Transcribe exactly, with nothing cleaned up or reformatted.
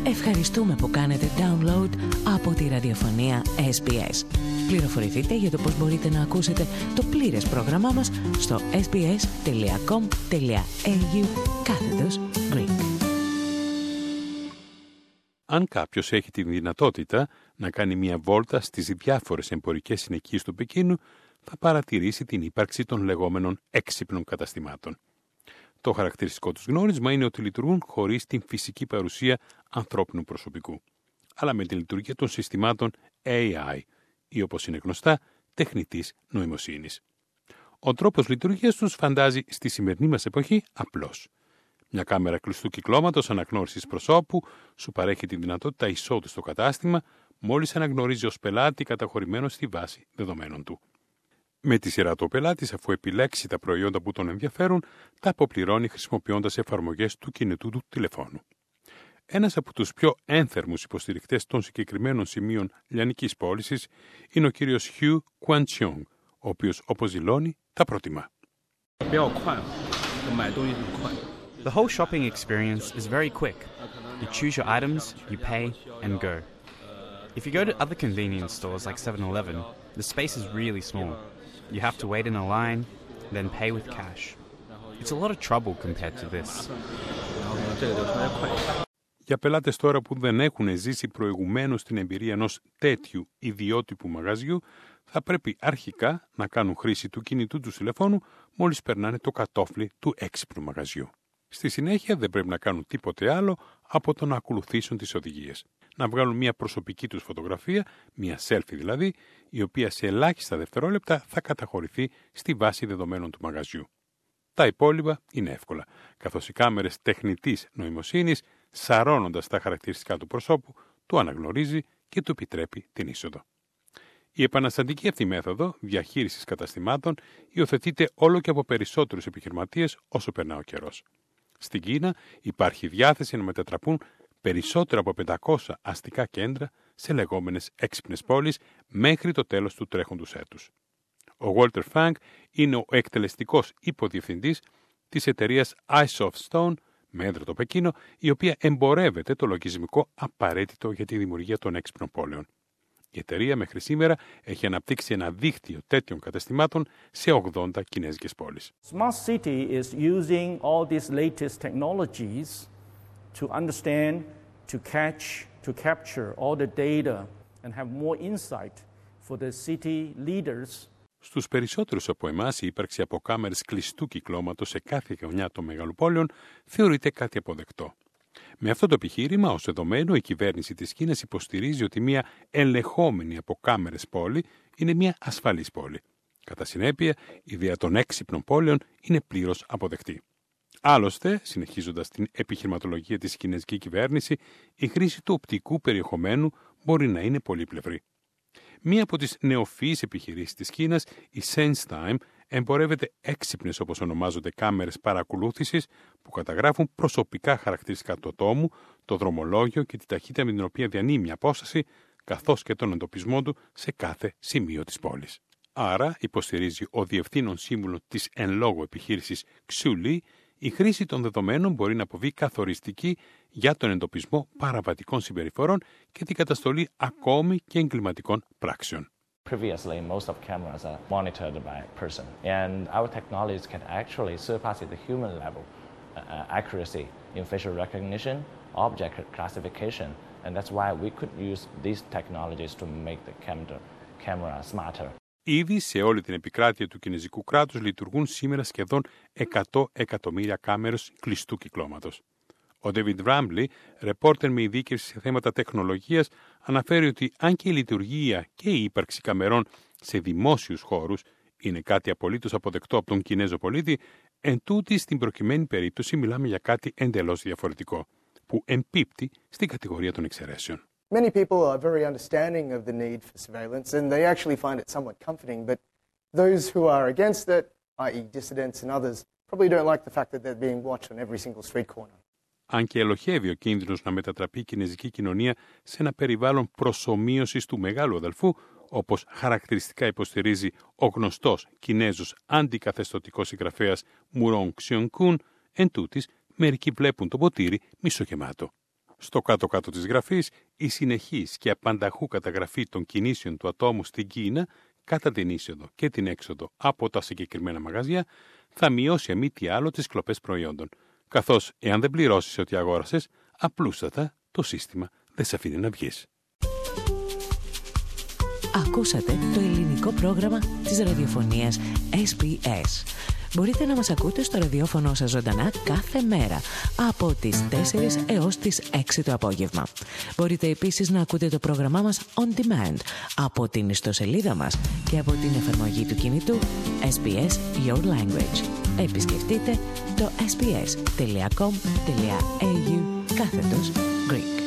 Ευχαριστούμε που κάνετε download από τη ραδιοφωνία ες μπι ες. Πληροφορηθείτε για το πώς μπορείτε να ακούσετε το πλήρες πρόγραμμά μας στο sbs.com.au κάθετος Greek. Αν κάποιος έχει τη δυνατότητα να κάνει μια βόλτα στις διάφορες εμπορικές συνοικίες του Πεκίνου, θα παρατηρήσει την ύπαρξη των λεγόμενων έξυπνων καταστημάτων. Το χαρακτηριστικό τους γνώρισμα είναι ότι λειτουργούν χωρίς την φυσική παρουσία ανθρώπινου προσωπικού, αλλά με τη λειτουργία των συστημάτων έι άι ή, όπως είναι γνωστά, τεχνητής νοημοσύνης. Ο τρόπος λειτουργίας τους φαντάζει στη σημερινή μας εποχή απλός. Μια κάμερα κλειστού κυκλώματος αναγνώρισης προσώπου σου παρέχει τη δυνατότητα εισόδου στο κατάστημα μόλις αναγνωρίζει ως πελάτη καταχωρημένο στη βάση δεδομένων του. Με τη σειρά του ο πελάτης, αφού επιλέξει τα προϊόντα που τον ενδιαφέρουν, τα αποπληρώνει χρησιμοποιώντας εφαρμογές του κινητού του τηλεφώνου. Ένας από τους πιο ένθερμους υποστηρικτές των συγκεκριμένων σημείων λιανικής πώλησης είναι ο κύριος Hugh Quancheong, ο οποίος, όπως δηλώνει, τα προτιμά. The whole shopping experience is very quick. You choose your items, you pay, and go. If you go to other convenience stores like seven eleven, the space is really small. You have to wait in a line, then pay with cash. It's a lot of trouble compared to this. Για πελάτες τώρα που δεν έχουν ζήσει προηγουμένως την εμπειρία ενός τέτοιου ιδιότυπου μαγαζιού, θα πρέπει αρχικά να κάνουν χρήση του κινητού του τηλεφώνου μόλις περνάνε το κατόφλι του έξυπνου μαγαζιού. Στη συνέχεια δεν πρέπει να κάνουν τίποτε άλλο από το να ακολουθήσουν τις οδηγίες. Να βγάλουν μια προσωπική τους φωτογραφία, μια selfie δηλαδή, η οποία σε ελάχιστα δευτερόλεπτα θα καταχωρηθεί στη βάση δεδομένων του μαγαζιού. Τα υπόλοιπα είναι εύκολα, καθώς οι κάμερες τεχνητής νοημοσύνης, σαρώνοντας τα χαρακτηριστικά του προσώπου, του αναγνωρίζει και του επιτρέπει την είσοδο. Η επαναστατική αυτή μέθοδο διαχείρισης καταστημάτων υιοθετείται όλο και από περισσότερους επιχειρηματίες όσο περνά ο καιρός. Στην Κίνα υπάρχει διάθεση να μετατραπούν περισσότερα από πεντακόσια αστικά κέντρα σε λεγόμενες έξυπνες πόλεις μέχρι το τέλος του τρέχοντος έτους. Ο Walter Fang είναι ο εκτελεστικός υποδιευθυντής της εταιρείας iSoftStone με έδρα το Πεκίνο, η οποία εμπορεύεται το λογισμικό απαραίτητο για τη δημιουργία των έξυπνων πόλεων. Η εταιρεία μέχρι σήμερα έχει αναπτύξει ένα δίκτυο τέτοιων καταστημάτων σε ογδόντα κινέζικες πόλεις. Smart City is using all these latest technologies to understand, to catch, to capture all the data and have more insight for the city leaders. Στους περισσότερους από εμάς η ύπαρξη από κάμερες κλειστού κυκλώματος σε κάθε γωνιά των μεγαλοπόλεων θεωρείται κάτι αποδεκτό. Με αυτό το επιχείρημα, ως δεδομένο, η κυβέρνηση της Κίνας υποστηρίζει ότι μια ελεγχόμενη από κάμερες πόλη είναι μια ασφαλής πόλη. Κατά συνέπεια, η ιδέα των έξυπνων πόλεων είναι πλήρως αποδεκτή. Άλλωστε, συνεχίζοντας την επιχειρηματολογία της κινέζικη κυβέρνηση, η χρήση του οπτικού περιεχομένου μπορεί να είναι πολύπλευρη. Μία από τις νεοφυείς επιχειρήσεις της Κίνας, η SenseTime, εμπορεύεται έξυπνες, όπως ονομάζονται, κάμερες παρακολούθησης που καταγράφουν προσωπικά χαρακτηριστικά του ατόμου, το δρομολόγιο και τη ταχύτητα με την οποία διανύει μια απόσταση, καθώς και τον εντοπισμό του σε κάθε σημείο της πόλης. Άρα, υποστηρίζει ο διευθύνων σύμβουλος της εν λόγω επιχείρησης Xuli, η χρήση των δεδομένων μπορεί να αποβεί καθοριστική για τον εντοπισμό παραβατικών συμπεριφορών και την καταστολή ακόμη και εγκληματικών πράξεων. Previously, most of cameras are monitored by a person, and our technologies can actually surpass the human level uh, accuracy in facial recognition, object classification, and that's why we could use these technologies to make the camera, camera smarter. Ήδη σε όλη την επικράτεια του κινέζικου κράτους λειτουργούν σήμερα σχεδόν εκατό εκατομμύρια κάμερες κλειστού κυκλώματος. Ο David Rambley, ρεπόρτερ με ειδίκευση σε θέματα τεχνολογίας, αναφέρει ότι αν και η λειτουργία και η ύπαρξη καμερών σε δημόσιους χώρους είναι κάτι απολύτως αποδεκτό από τον Κινέζο πολίτη, εν τούτη στην προκειμένη περίπτωση μιλάμε για κάτι εντελώς διαφορετικό, που εμπίπτει στην κατηγορία των εξαιρέσεων. Many people are very understanding of the need for surveillance and they actually find it somewhat comforting, but those who are against it, that is dissidents and others, probably don't like the fact that they're being watched on every single street corner. Αν και ελοχεύει ο κίνδυνος να μετατραπεί η κινέζικη κοινωνία σε ένα περιβάλλον προσομοίωσης του μεγάλου αδελφού, όπως χαρακτηριστικά υποστηρίζει ο γνωστός Κινέζος αντικαθεστωτικός συγγραφέας Μουρόγκ Σιονκούν, εν τούτης, μερικοί βλέπουν το ποτήρι μισογεμάτο. Στο κάτω-κάτω της γραφής, η συνεχής και απανταχού καταγραφή των κινήσεων του ατόμου στην Κίνα κατά την είσοδο και την έξοδο από τα συγκεκριμένα μαγαζιά θα μειώσει αμή τι άλλο τις κλοπές προϊόντων, καθώς εάν δεν πληρώσεις ό,τι αγόρασες, απλούστατα το σύστημα δεν σε αφήνει να βγεις. Ακούσατε το ελληνικό πρόγραμμα της ραδιοφωνίας ες μπι ες. Μπορείτε να μας ακούτε στο ραδιόφωνο σας ζωντανά κάθε μέρα από τις τέσσερις έως τις έξι το απόγευμα. Μπορείτε επίσης να ακούτε το πρόγραμμά μας on demand από την ιστοσελίδα μας και από την εφαρμογή του κινητού ες μπι ες Your Language. Επισκεφτείτε το ες μπι ες τελεία κομ τελεία έι γιου κάθετος Greek.